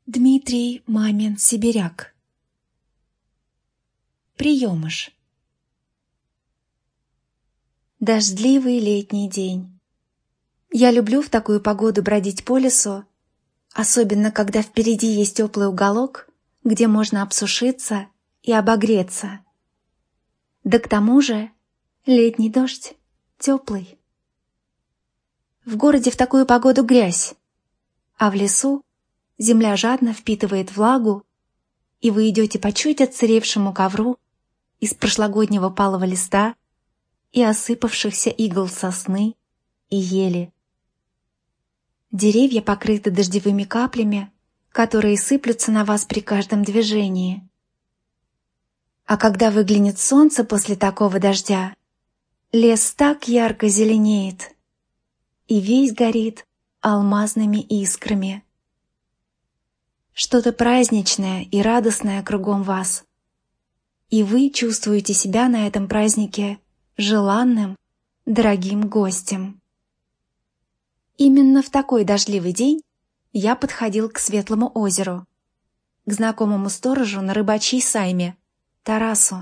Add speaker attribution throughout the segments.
Speaker 1: Дмитрий Мамин Сибиряк. Приемыш. Дождливый летний день. Я люблю в такую погоду бродить по лесу, особенно когда впереди есть теплый уголок, где можно обсушиться и обогреться. Да к тому же летний дождь теплый. В городе в такую погоду грязь, а в лесу земля жадно впитывает влагу, и вы идете по чуть отсыревшему ковру из прошлогоднего палого листа и осыпавшихся игл сосны и ели. Деревья покрыты дождевыми каплями, которые сыплются на вас при каждом движении. А когда выглянет солнце после такого дождя, лес так ярко зеленеет и весь горит алмазными искрами. Что-то праздничное и радостное кругом вас, и вы чувствуете себя на этом празднике желанным, дорогим гостем. Именно в такой дождливый день я подходил к Светлому озеру, к знакомому сторожу на рыбачьей сайме, Тарасу.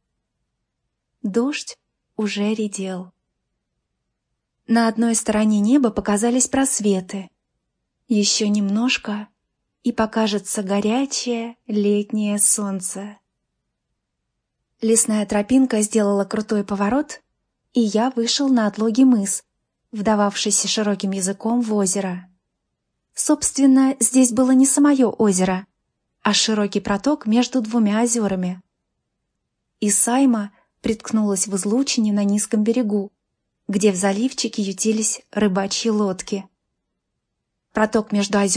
Speaker 1: Дождь уже редел. На одной стороне неба показались просветы. Еще немножко, и покажется горячее летнее солнце. Лесная тропинка сделала крутой поворот, и я вышел на отлогий мыс, вдававшийся широким языком в озеро. Собственно, здесь было не самое озеро, а широкий проток между двумя озерами. И сайма приткнулась в излучине на низком берегу, где в заливчике ютились рыбачьи лодки. Проток между озерами